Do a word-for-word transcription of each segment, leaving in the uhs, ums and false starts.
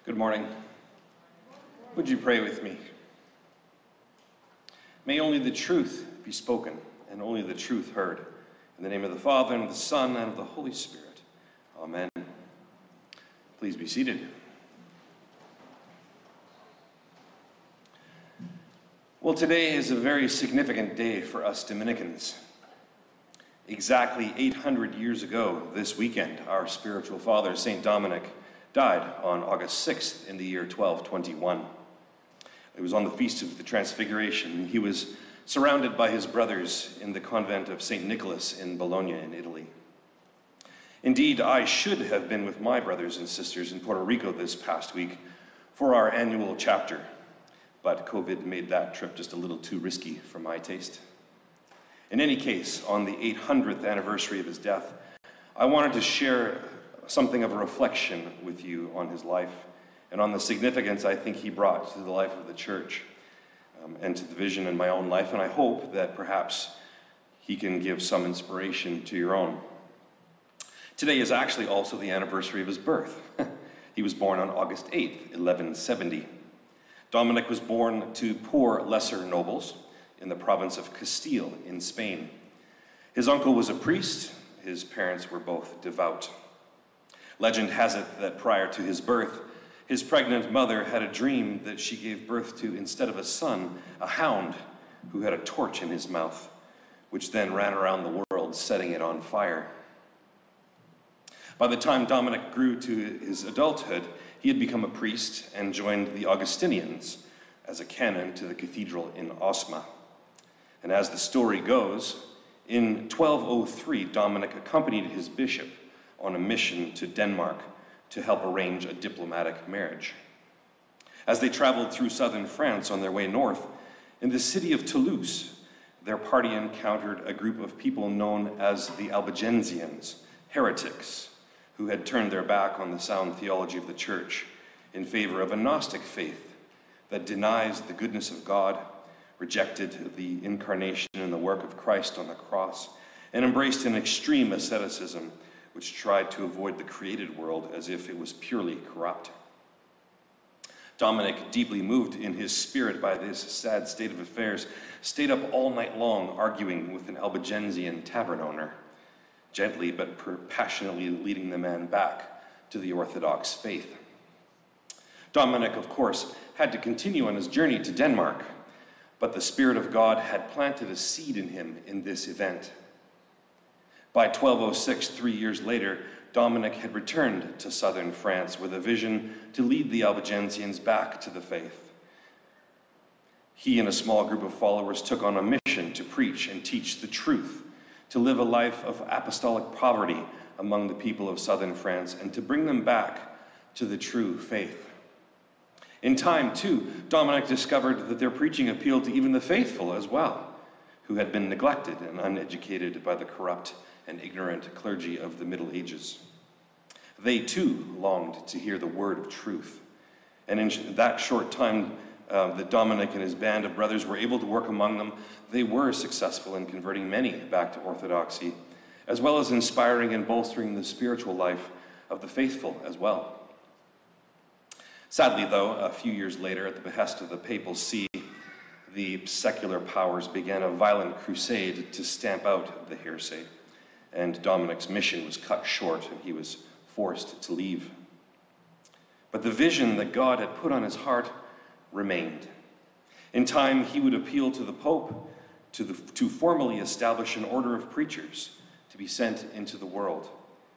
Good morning. Would you pray with me? May only the truth be spoken and only the truth heard. In the name of the Father, and of the Son, and of the Holy Spirit. Amen. Please be seated. Well, today is a very significant day for us Dominicans. Exactly eight hundred years ago this weekend, our spiritual father, Saint Dominic, died on August sixth in the year twelve twenty-one. It was on the Feast of the Transfiguration. He was surrounded by his brothers in the convent of Saint Nicholas in Bologna in Italy. Indeed, I should have been with my brothers and sisters in Puerto Rico this past week for our annual chapter, but COVID made that trip just a little too risky for my taste. In any case, on the eight hundredth anniversary of his death, I wanted to share something of a reflection with you on his life and on the significance I think he brought to the life of the church um, and to the vision in my own life, and I hope that perhaps he can give some inspiration to your own. Today is actually also the anniversary of his birth. He was born on August eighth, eleven seventy. Dominic was born to poor lesser nobles in the province of Castile in Spain. His uncle was a priest. His parents were both devout. Legend has it that prior to his birth, his pregnant mother had a dream that she gave birth to, instead of a son, a hound who had a torch in his mouth, which then ran around the world, setting it on fire. By the time Dominic grew to his adulthood, he had become a priest and joined the Augustinians as a canon to the cathedral in Osma. And as the story goes, in twelve oh three, Dominic accompanied his bishop on a mission to Denmark to help arrange a diplomatic marriage. As they traveled through southern France on their way north, in the city of Toulouse, their party encountered a group of people known as the Albigensians, heretics, who had turned their back on the sound theology of the church in favor of a Gnostic faith that denies the goodness of God, rejected the incarnation and the work of Christ on the cross, and embraced an extreme asceticism which tried to avoid the created world as if it was purely corrupt. Dominic, deeply moved in his spirit by this sad state of affairs, stayed up all night long arguing with an Albigensian tavern owner, gently but passionately leading the man back to the Orthodox faith. Dominic, of course, had to continue on his journey to Denmark, but the Spirit of God had planted a seed in him in this event. By twelve oh six, three years later, Dominic had returned to southern France with a vision to lead the Albigensians back to the faith. He and a small group of followers took on a mission to preach and teach the truth, to live a life of apostolic poverty among the people of southern France, and to bring them back to the true faith. In time, too, Dominic discovered that their preaching appealed to even the faithful as well, who had been neglected and uneducated by the corrupt and ignorant clergy of the Middle Ages. They too longed to hear the word of truth. And in that short time uh, that Dominic and his band of brothers were able to work among them, they were successful in converting many back to orthodoxy, as well as inspiring and bolstering the spiritual life of the faithful as well. Sadly, though, a few years later, at the behest of the papal see, the secular powers began a violent crusade to stamp out the heresy, and Dominic's mission was cut short and he was forced to leave. But the vision that God had put on his heart remained. In time, he would appeal to the Pope to, the, to formally establish an order of preachers to be sent into the world.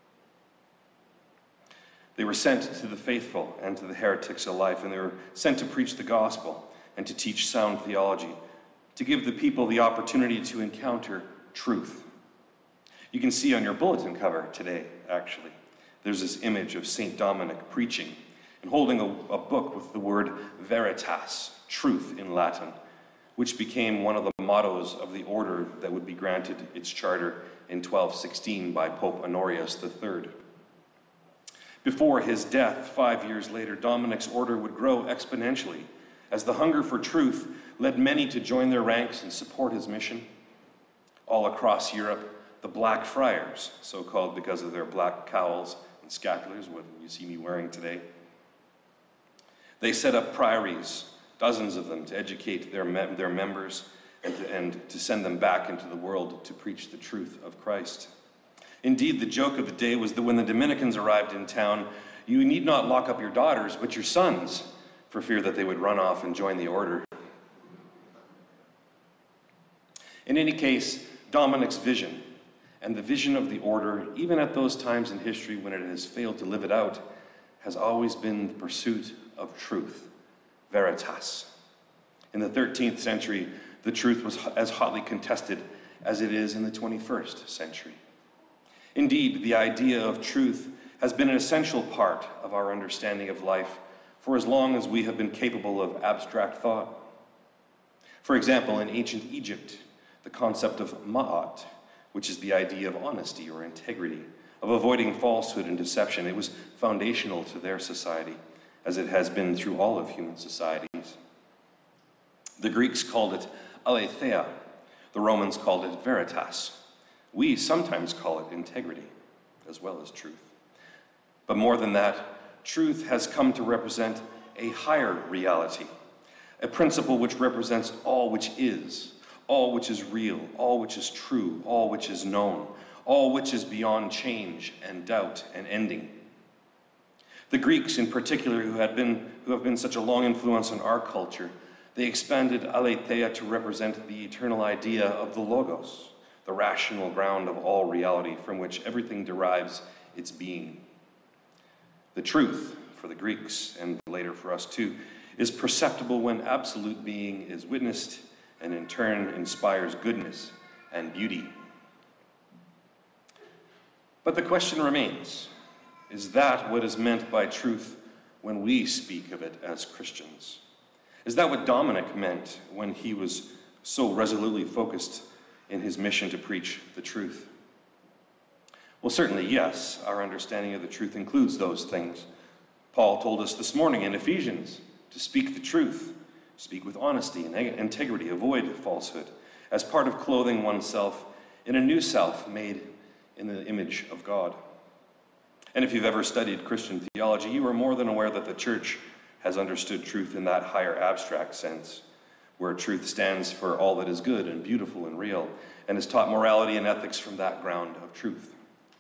They were sent to the faithful and to the heretics alike, and they were sent to preach the gospel and to teach sound theology, to give the people the opportunity to encounter truth. You can see on your bulletin cover today, actually, there's this image of Saint Dominic preaching and holding a, a book with the word veritas, truth in Latin, which became one of the mottos of the order that would be granted its charter in twelve sixteen by Pope Honorius the third. Before his death, five years later, Dominic's order would grow exponentially as the hunger for truth led many to join their ranks and support his mission. All across Europe, the Black Friars, so called because of their black cowls and scapulars, what you see me wearing today, They set up priories, dozens of them, to educate their, me their members and to, and to send them back into the world to preach the truth of Christ. Indeed, the joke of the day was that when the Dominicans arrived in town, you need not lock up your daughters, but your sons, for fear that they would run off and join the order. In any case, Dominic's vision, and the vision of the order, even at those times in history when it has failed to live it out, has always been the pursuit of truth, veritas. In the thirteenth century, the truth was as hotly contested as it is in the twenty-first century. Indeed, the idea of truth has been an essential part of our understanding of life for as long as we have been capable of abstract thought. For example, in ancient Egypt, the concept of ma'at, which is the idea of honesty or integrity, of avoiding falsehood and deception, it was foundational to their society, as it has been through all of human societies. The Greeks called it aletheia. The Romans called it veritas. We sometimes call it integrity, as well as truth. But more than that, truth has come to represent a higher reality, a principle which represents all which is, all which is real, all which is true, all which is known, all which is beyond change and doubt and ending. The Greeks, in particular, who had been, who have been such a long influence on our culture, they expanded aletheia to represent the eternal idea of the logos, the rational ground of all reality from which everything derives its being. The truth, for the Greeks, and later for us too, is perceptible when absolute being is witnessed and in turn inspires goodness and beauty. But the question remains, is that what is meant by truth when we speak of it as Christians? Is that what Dominic meant when he was so resolutely focused in his mission to preach the truth? Well, certainly, yes, our understanding of the truth includes those things. Paul told us this morning in Ephesians to speak the truth, speak with honesty and integrity, avoid falsehood, as part of clothing oneself in a new self made in the image of God. And if you've ever studied Christian theology, you are more than aware that the church has understood truth in that higher abstract sense, where truth stands for all that is good and beautiful and real, and has taught morality and ethics from that ground of truth.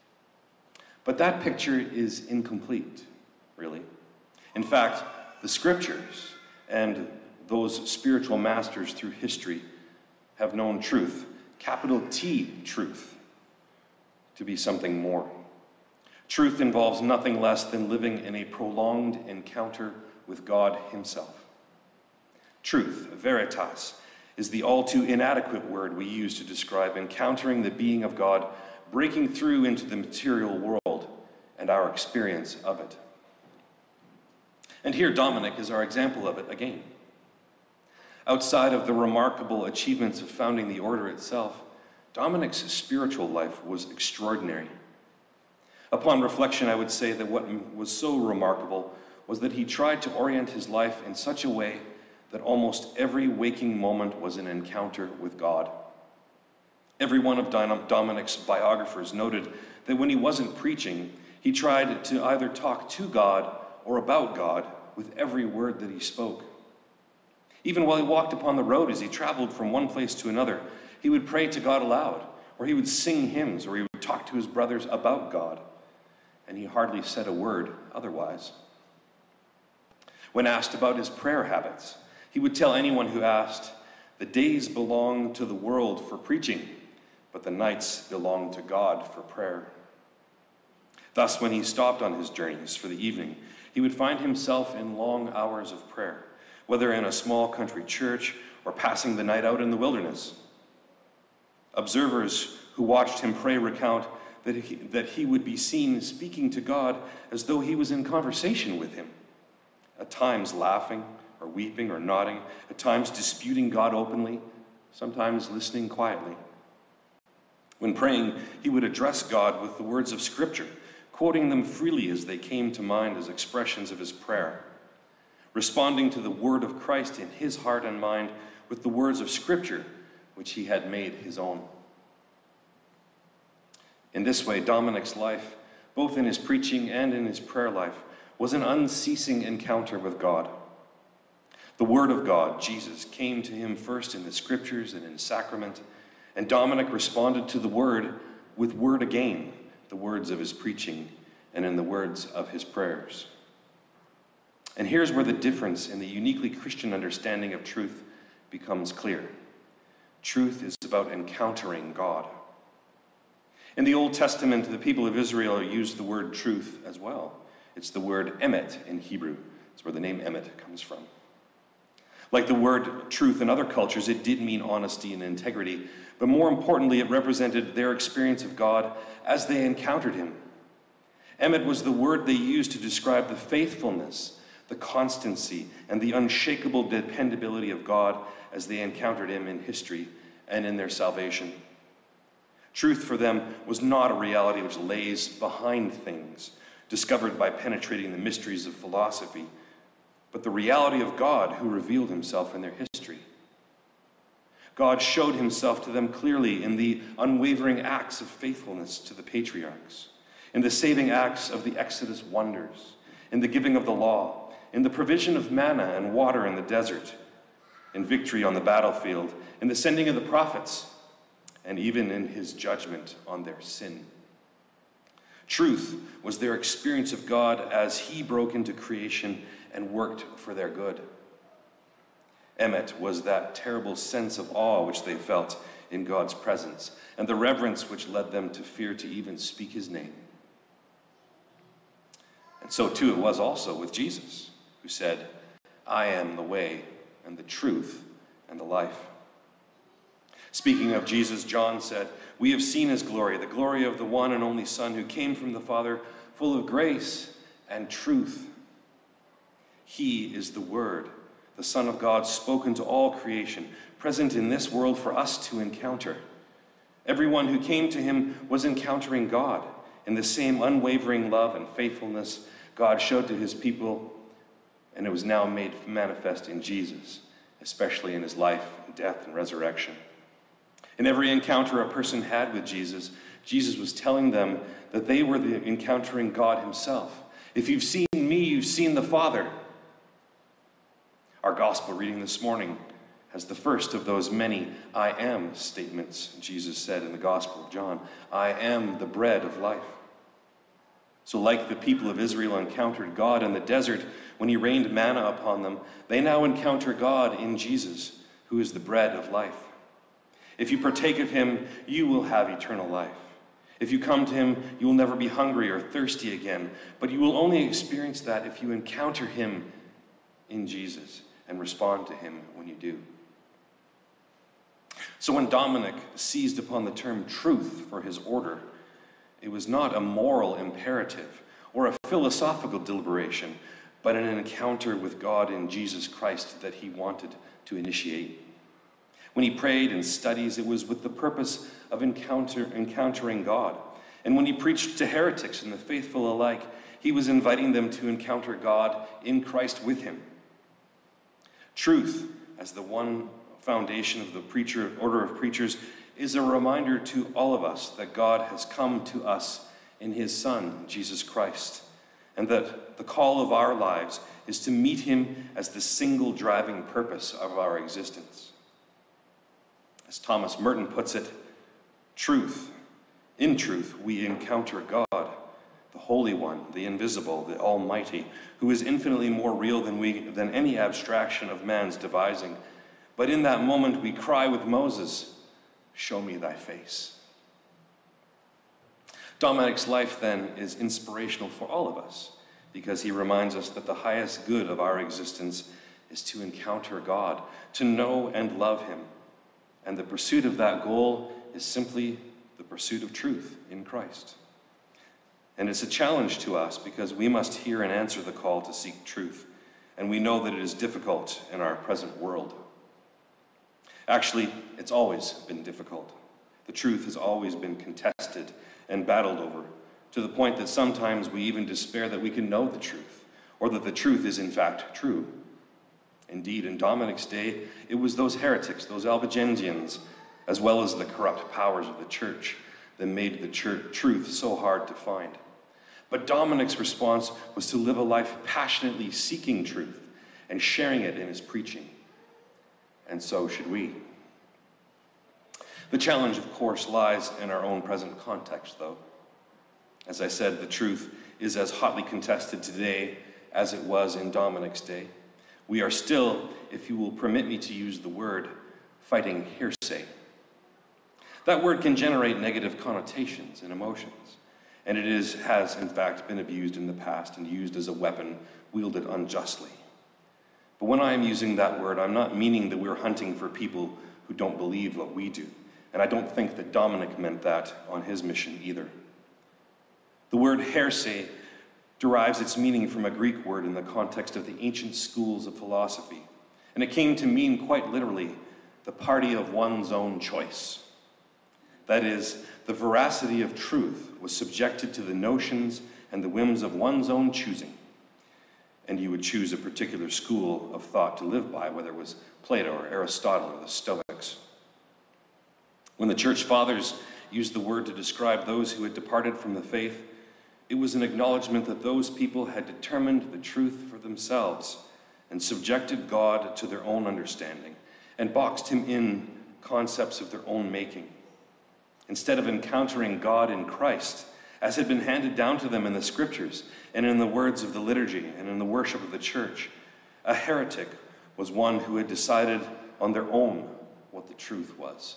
But that picture is incomplete, really. In fact, the scriptures and those spiritual masters through history have known truth, capital T truth, to be something more. Truth involves nothing less than living in a prolonged encounter with God himself. Truth, veritas, is the all too inadequate word we use to describe encountering the being of God, breaking through into the material world and our experience of it. And here Dominic is our example of it again. Outside of the remarkable achievements of founding the order itself, Dominic's spiritual life was extraordinary. Upon reflection, I would say that what was so remarkable was that he tried to orient his life in such a way that almost every waking moment was an encounter with God. Every one of Dominic's biographers noted that when he wasn't preaching, he tried to either talk to God or about God with every word that he spoke. Even while he walked upon the road as he traveled from one place to another, he would pray to God aloud, or he would sing hymns, or he would talk to his brothers about God, and he hardly said a word otherwise. When asked about his prayer habits, he would tell anyone who asked, "The days belong to the world for preaching, but the nights belong to God for prayer." Thus, when he stopped on his journeys for the evening, he would find himself in long hours of prayer, whether in a small country church or passing the night out in the wilderness. Observers who watched him pray recount that he, that he would be seen speaking to God as though he was in conversation with him, at times laughing or weeping or nodding, at times disputing God openly, sometimes listening quietly. When praying, he would address God with the words of Scripture, quoting them freely as they came to mind as expressions of his prayer, responding to the word of Christ in his heart and mind with the words of Scripture, which he had made his own. In this way, Dominic's life, both in his preaching and in his prayer life, was an unceasing encounter with God, The Word of God, Jesus, came to him first in the Scriptures and in sacrament, and Dominic responded to the Word with word again, the words of his preaching and in the words of his prayers. And here's where the difference in the uniquely Christian understanding of truth becomes clear. Truth is about encountering God. In the Old Testament, the people of Israel used the word truth as well. It's the word emet in Hebrew. It's where the name Emet comes from. Like the word truth in other cultures, it did mean honesty and integrity, but more importantly, it represented their experience of God as they encountered him. Emet was the word they used to describe the faithfulness, the constancy, and the unshakable dependability of God as they encountered him in history and in their salvation. Truth for them was not a reality which lays behind things, discovered by penetrating the mysteries of philosophy, but the reality of God who revealed himself in their history. God showed himself to them clearly in the unwavering acts of faithfulness to the patriarchs, in the saving acts of the Exodus wonders, in the giving of the law, in the provision of manna and water in the desert, in victory on the battlefield, in the sending of the prophets, and even in his judgment on their sin. Truth was their experience of God as he broke into creation and worked for their good. Emet was that terrible sense of awe which they felt in God's presence, and the reverence which led them to fear to even speak his name. And so too it was also with Jesus, who said, "I am the way and the truth and the life." Speaking of Jesus, John said, "We have seen his glory, the glory of the one and only Son who came from the Father, full of grace and truth." He is the Word, the Son of God, spoken to all creation, present in this world for us to encounter. Everyone who came to him was encountering God in the same unwavering love and faithfulness God showed to his people, and it was now made manifest in Jesus, especially in his life, death, and resurrection. In every encounter a person had with Jesus, Jesus was telling them that they were the encountering God himself. "If you've seen me, you've seen the Father." Our gospel reading this morning has the first of those many "I am" statements Jesus said in the Gospel of John. "I am the bread of life." So like the people of Israel encountered God in the desert when he rained manna upon them, they now encounter God in Jesus, who is the bread of life. If you partake of him, you will have eternal life. If you come to him, you will never be hungry or thirsty again, but you will only experience that if you encounter him in Jesus and respond to him when you do. So when Dominic seized upon the term truth for his order, it was not a moral imperative or a philosophical deliberation, but an encounter with God in Jesus Christ that he wanted to initiate. When he prayed and studies, it was with the purpose of encounter, encountering God. And when he preached to heretics and the faithful alike, he was inviting them to encounter God in Christ with him. Truth, as the one foundation of the preacher, order of preachers, is a reminder to all of us that God has come to us in his Son, Jesus Christ, and that the call of our lives is to meet him as the single driving purpose of our existence. As Thomas Merton puts it, truth, in truth, we encounter God, the Holy One, the invisible, the Almighty, who is infinitely more real than we, than any abstraction of man's devising. But in that moment, we cry with Moses, "Show me thy face." Dominic's life, then, is inspirational for all of us, because he reminds us that the highest good of our existence is to encounter God, to know and love him. And the pursuit of that goal is simply the pursuit of truth in Christ. And it's a challenge to us because we must hear and answer the call to seek truth, and we know that it is difficult in our present world. Actually, it's always been difficult. The truth has always been contested and battled over, to the point that sometimes we even despair that we can know the truth, or that the truth is in fact true. Indeed, in Dominic's day, it was those heretics, those Albigensians, as well as the corrupt powers of the church, that made the church, truth so hard to find. But Dominic's response was to live a life passionately seeking truth and sharing it in his preaching. And so should we. The challenge, of course, lies in our own present context, though. As I said, the truth is as hotly contested today as it was in Dominic's day. We are still, if you will permit me to use the word, fighting hearsay. That word can generate negative connotations and emotions, and it is, has in fact been abused in the past and used as a weapon wielded unjustly. But when I am using that word, I'm not meaning that we're hunting for people who don't believe what we do, and I don't think that Dominic meant that on his mission either. The word heresy derives its meaning from a Greek word in the context of the ancient schools of philosophy, and it came to mean quite literally the party of one's own choice. That is, the veracity of truth was subjected to the notions and the whims of one's own choosing, and you would choose a particular school of thought to live by, whether it was Plato or Aristotle or the Stoics. When the church fathers used the word to describe those who had departed from the faith, it was an acknowledgement that those people had determined the truth for themselves and subjected God to their own understanding and boxed him in concepts of their own making. Instead of encountering God in Christ, as had been handed down to them in the scriptures and in the words of the liturgy and in the worship of the church, a heretic was one who had decided on their own what the truth was.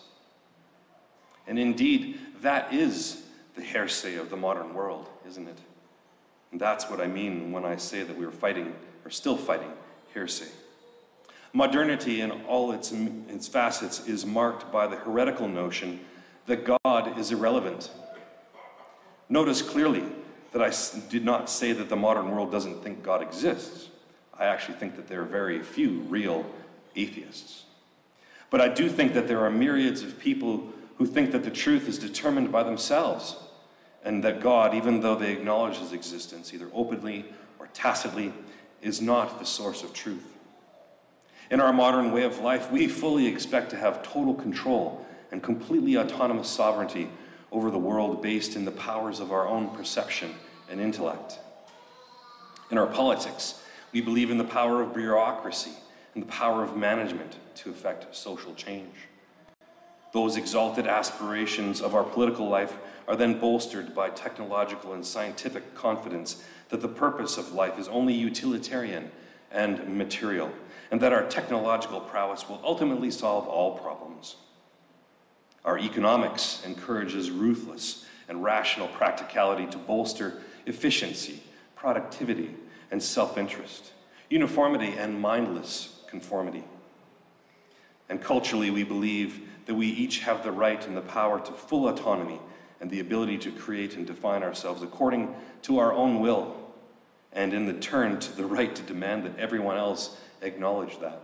And indeed, that is the heresy of the modern world, isn't it? And that's what I mean when I say that we are fighting, or still fighting, heresy. Modernity in all its, its facets is marked by the heretical notion that God is irrelevant. Notice clearly that I did not say that the modern world doesn't think God exists. I actually think that there are very few real atheists. But I do think that there are myriads of people who think that the truth is determined by themselves, and that God, even though they acknowledge his existence, either openly or tacitly, is not the source of truth. In our modern way of life, we fully expect to have total control and completely autonomous sovereignty over the world based in the powers of our own perception and intellect. In our politics, we believe in the power of bureaucracy and the power of management to effect social change. Those exalted aspirations of our political life are then bolstered by technological and scientific confidence that the purpose of life is only utilitarian and material, and that our technological prowess will ultimately solve all problems. Our economics encourages ruthless and rational practicality to bolster efficiency, productivity, and self-interest, uniformity and mindless conformity. And culturally, we believe that we each have the right and the power to full autonomy and the ability to create and define ourselves according to our own will, and in the turn to the right to demand that everyone else acknowledge that.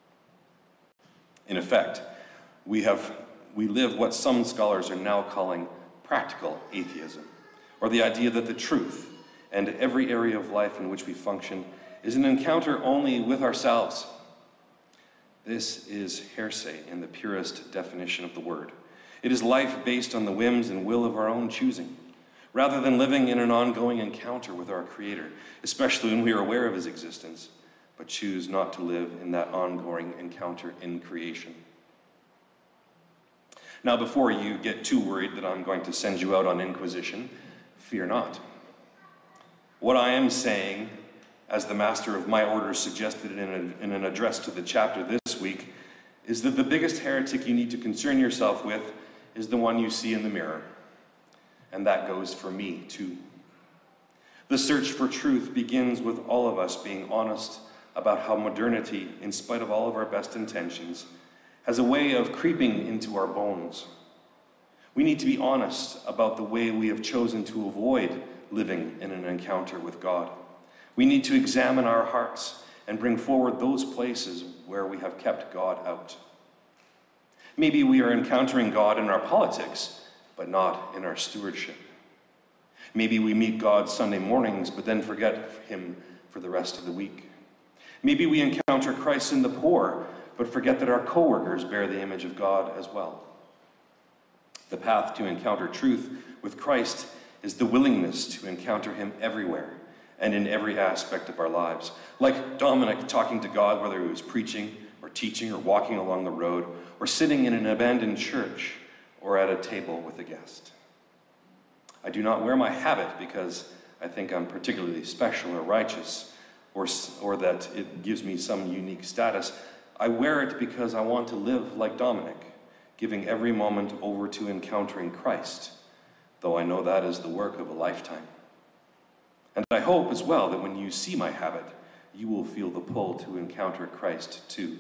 In effect, we have we live what some scholars are now calling practical atheism, or the idea that the truth and every area of life in which we function is an encounter only with ourselves. This is heresy in the purest definition of the word. It is life based on the whims and will of our own choosing, rather than living in an ongoing encounter with our Creator, especially when we are aware of his existence, but choose not to live in that ongoing encounter in creation. Now, before you get too worried that I'm going to send you out on inquisition, fear not. What I am saying, as the master of my order suggested in, a, in an address to the chapter this week, is that the biggest heretic you need to concern yourself with is the one you see in the mirror. And that goes for me, too. The search for truth begins with all of us being honest about how modernity, in spite of all of our best intentions, has a way of creeping into our bones. We need to be honest about the way we have chosen to avoid living in an encounter with God. We need to examine our hearts and bring forward those places where we have kept God out. Maybe we are encountering God in our politics, but not in our stewardship. Maybe we meet God Sunday mornings, but then forget him for the rest of the week. Maybe we encounter Christ in the poor, but forget that our co-workers bear the image of God as well. The path to encounter truth with Christ is the willingness to encounter him everywhere and in every aspect of our lives. Like Dominic talking to God, whether he was preaching or teaching or walking along the road or sitting in an abandoned church or at a table with a guest. I do not wear my habit because I think I'm particularly special or righteous, or, or that it gives me some unique status. I wear it because I want to live like Dominic, giving every moment over to encountering Christ, though I know that is the work of a lifetime. And I hope as well that when you see my habit, you will feel the pull to encounter Christ too.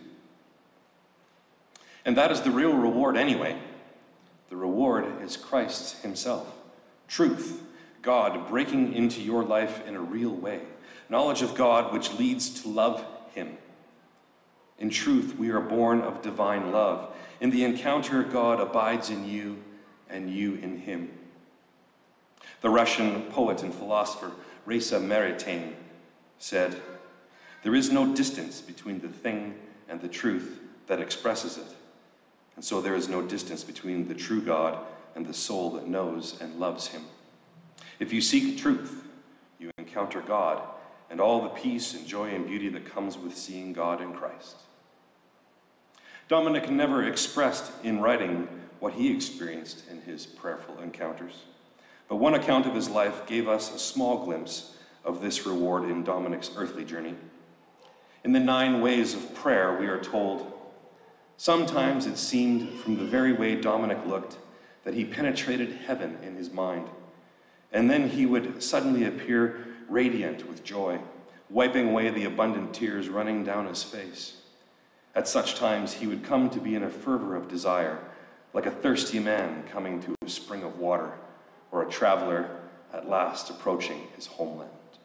And that is the real reward anyway. The reward is Christ himself. Truth, God breaking into your life in a real way. Knowledge of God which leads to love him. In truth, we are born of divine love. In the encounter, God abides in you and you in him. The Russian poet and philosopher Raisa Maritain said, "There is no distance between the thing and the truth that expresses it. And so there is no distance between the true God and the soul that knows and loves him. If you seek truth, you encounter God and all the peace and joy and beauty that comes with seeing God in Christ." Dominic never expressed in writing what he experienced in his prayerful encounters, but one account of his life gave us a small glimpse of this reward in Dominic's earthly journey. In the nine ways of prayer, we are told, sometimes it seemed from the very way Dominic looked that he penetrated heaven in his mind, and then he would suddenly appear radiant with joy, wiping away the abundant tears running down his face. At such times, he would come to be in a fervor of desire, like a thirsty man coming to a spring of water, or a traveler at last approaching his homeland.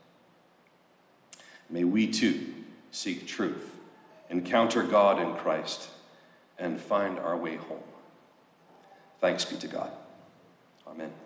May we too seek truth, encounter God in Christ, and find our way home. Thanks be to God. Amen.